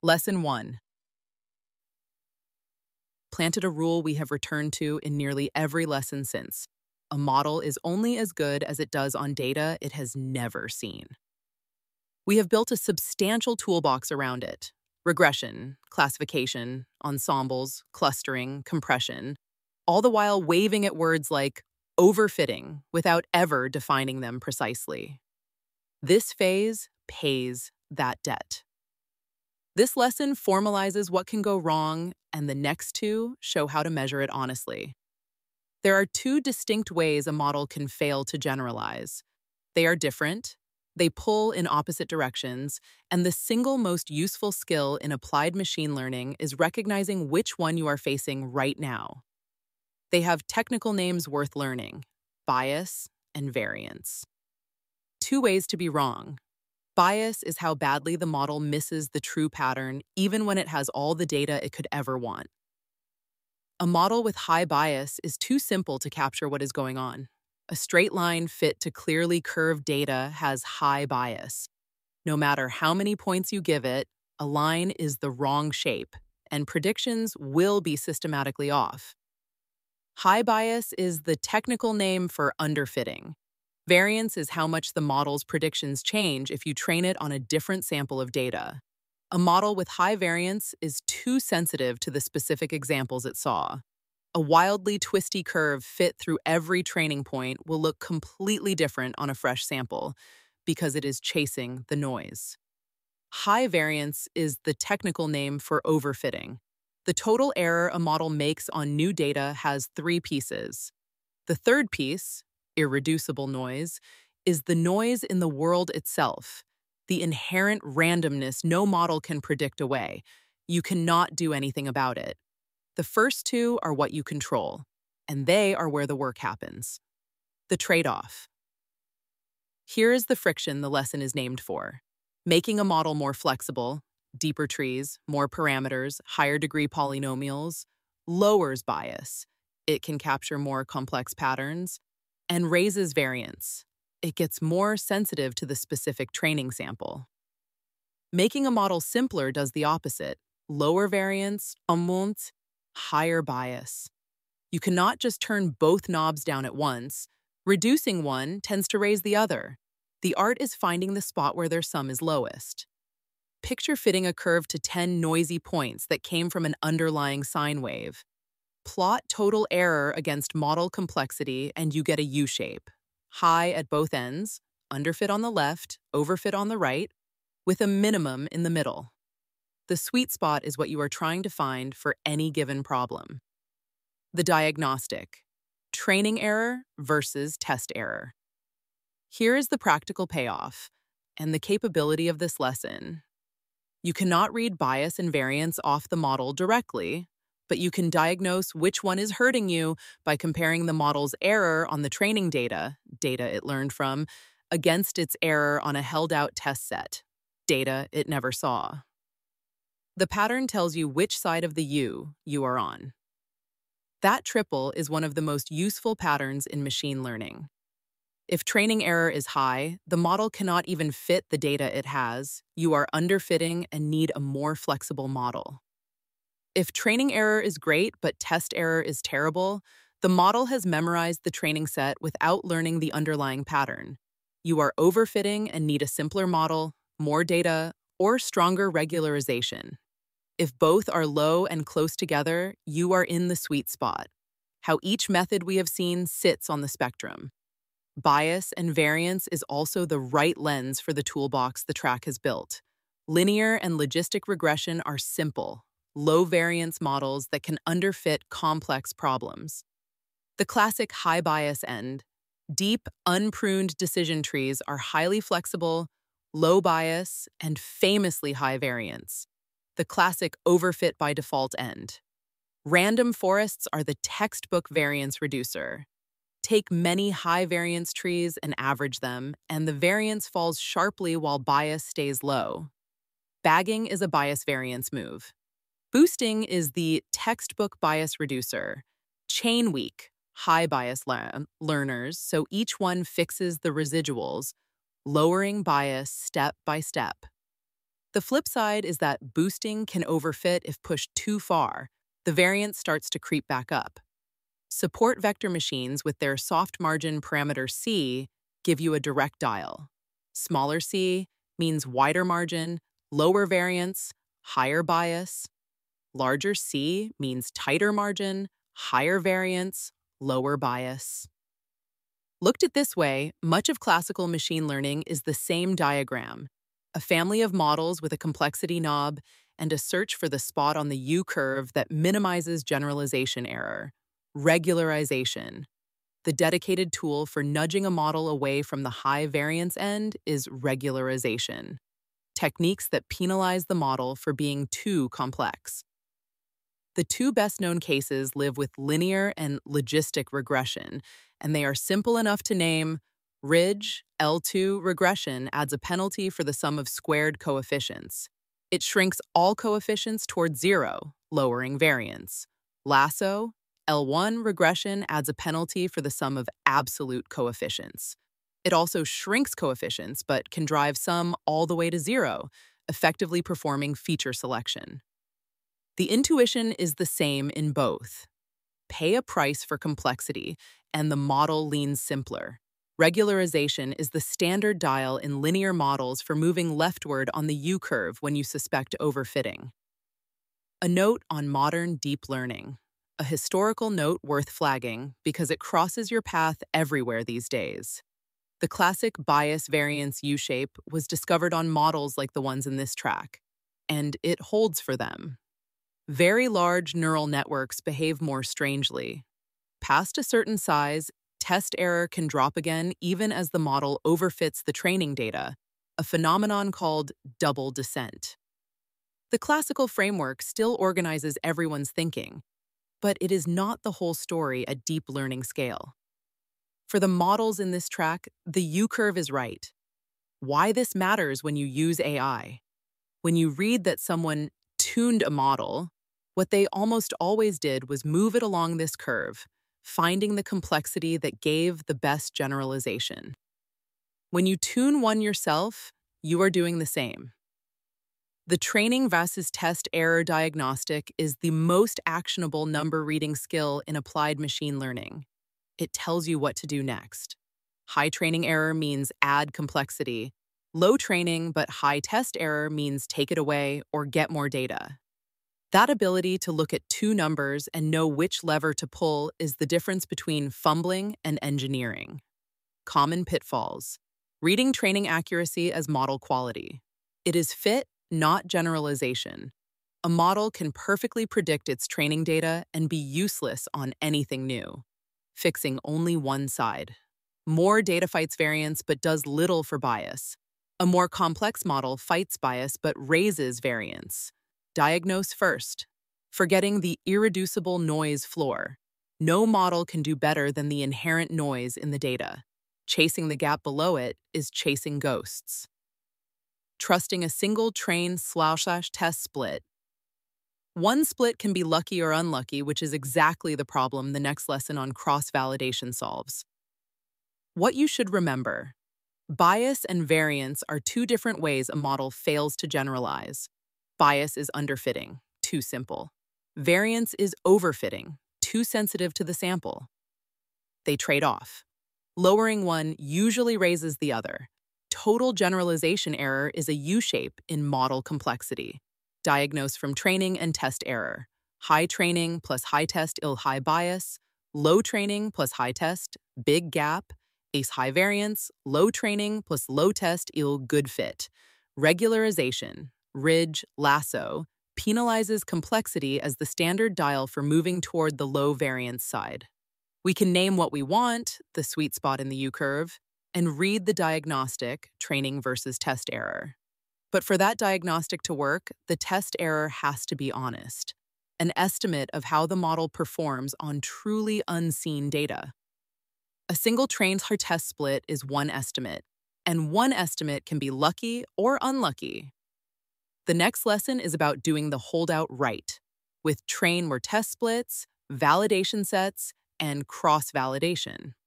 Lesson 1. Planted a rule we have returned to in nearly every lesson since. A model is only as good as it does on data it has never seen. We have built a substantial toolbox around it. Regression, classification, ensembles, clustering, compression, all the while waving at words like overfitting without ever defining them precisely. This phase pays that debt. This lesson formalizes what can go wrong, and the next two show how to measure it honestly. There are two distinct ways a model can fail to generalize. They are different, they pull in opposite directions, and the single most useful skill in applied machine learning is recognizing which one you are facing right now. They have technical names worth learning: bias and variance. Two ways to be wrong. Bias is how badly the model misses the true pattern, even when it has all the data it could ever want. A model with high bias is too simple to capture what is going on. A straight line fit to clearly curved data has high bias. No matter how many points you give it, a line is the wrong shape, and predictions will be systematically off. High bias is the technical name for underfitting. Variance is how much the model's predictions change if you train it on a different sample of data. A model with high variance is too sensitive to the specific examples it saw. A wildly twisty curve fit through every training point will look completely different on a fresh sample because it is chasing the noise. High variance is the technical name for overfitting. The total error a model makes on new data has three pieces. The third piece, irreducible noise, is the noise in the world itself, the inherent randomness no model can predict away. You cannot do anything about it. The first two are what you control, and they are where the work happens. The trade-off. Here is the friction the lesson is named for. Making a model more flexible, deeper trees, more parameters, higher degree polynomials, lowers bias. It can capture more complex patterns, and raises variance. It gets more sensitive to the specific training sample. Making a model simpler does the opposite. Lower variance, higher bias. You cannot just turn both knobs down at once. Reducing one tends to raise the other. The art is finding the spot where their sum is lowest. Picture fitting a curve to 10 noisy points that came from an underlying sine wave. Plot total error against model complexity and you get a U-shape. High at both ends, underfit on the left, overfit on the right, with a minimum in the middle. The sweet spot is what you are trying to find for any given problem. The diagnostic: training error versus test error. Here is the practical payoff and the capability of this lesson. You cannot read bias and variance off the model directly, but you can diagnose which one is hurting you by comparing the model's error on the training data it learned from, against its error on a held-out test set, data it never saw. The pattern tells you which side of the U you are on. That triple is one of the most useful patterns in machine learning. If training error is high, the model cannot even fit the data it has. You are underfitting and need a more flexible model. If training error is great but test error is terrible, the model has memorized the training set without learning the underlying pattern. You are overfitting and need a simpler model, more data, or stronger regularization. If both are low and close together, you are in the sweet spot. How each method we have seen sits on the spectrum. Bias and variance is also the right lens for the toolbox the track has built. Linear and logistic regression are simple, low-variance models that can underfit complex problems. The classic high-bias end. Deep, unpruned decision trees are highly flexible, low bias, and famously high variance. The classic overfit by default end. Random forests are the textbook variance reducer. Take many high-variance trees and average them, and the variance falls sharply while bias stays low. Bagging is a bias-variance move. Boosting is the textbook bias reducer. Chain weak, high bias learners, so each one fixes the residuals, lowering bias step by step. The flip side is that boosting can overfit if pushed too far. The variance starts to creep back up. Support vector machines with their soft margin parameter C give you a direct dial. Smaller C means wider margin, lower variance, higher bias. Larger C means tighter margin, higher variance, lower bias. Looked at this way, much of classical machine learning is the same diagram: a family of models with a complexity knob and a search for the spot on the U-curve that minimizes generalization error. Regularization. The dedicated tool for nudging a model away from the high variance end is regularization. Techniques that penalize the model for being too complex. The two best-known cases live with linear and logistic regression, and they are simple enough to name. Ridge, L2 regression adds a penalty for the sum of squared coefficients. It shrinks all coefficients toward zero, lowering variance. Lasso, L1 regression adds a penalty for the sum of absolute coefficients. It also shrinks coefficients but can drive sum all the way to zero, effectively performing feature selection. The intuition is the same in both. Pay a price for complexity, and the model leans simpler. Regularization is the standard dial in linear models for moving leftward on the U-curve when you suspect overfitting. A note on modern deep learning. A historical note worth flagging because it crosses your path everywhere these days. The classic bias variance U-shape was discovered on models like the ones in this track, and it holds for them. Very large neural networks behave more strangely. Past a certain size, test error can drop again even as the model overfits the training data, a phenomenon called double descent. The classical framework still organizes everyone's thinking, but it is not the whole story at deep learning scale. For the models in this track, the U-curve is right. Why this matters when you use AI? When you read that someone tuned a model, what they almost always did was move it along this curve, finding the complexity that gave the best generalization. When you tune one yourself, you are doing the same. The training versus test error diagnostic is the most actionable number reading skill in applied machine learning. It tells you what to do next. High training error means add complexity. Low training but high test error means take it away or get more data. That ability to look at two numbers and know which lever to pull is the difference between fumbling and engineering. Common pitfalls. Reading training accuracy as model quality. It is fit, not generalization. A model can perfectly predict its training data and be useless on anything new, fixing only one side. More data fights variance but does little for bias. A more complex model fights bias but raises variance. Diagnose first, forgetting the irreducible noise floor. No model can do better than the inherent noise in the data. Chasing the gap below it is chasing ghosts. Trusting a single train/test split. One split can be lucky or unlucky, which is exactly the problem the next lesson on cross-validation solves. What you should remember: bias and variance are two different ways a model fails to generalize. Bias is underfitting, too simple. Variance is overfitting, too sensitive to the sample. They trade off. Lowering one usually raises the other. Total generalization error is a U-shape in model complexity. Diagnose from training and test error. High training plus high test high bias. Low training plus high test, big gap. Ace high variance. Low training plus low test good fit. Regularization. Ridge, lasso, penalizes complexity as the standard dial for moving toward the low variance side. We can name what we want, the sweet spot in the U-curve, and read the diagnostic, training versus test error. But for that diagnostic to work, the test error has to be honest, an estimate of how the model performs on truly unseen data. A single train-test split is one estimate, and one estimate can be lucky or unlucky. The next lesson is about doing the holdout right, with train-test splits, validation sets, and cross-validation.